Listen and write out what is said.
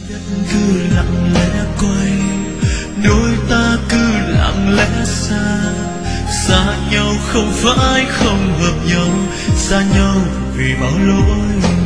đất cứ lặng lẽ quay, đôi ta cứ lặng lẽ xa. Xa nhau không phải không hợp nhau, xa nhau vì bao lỗi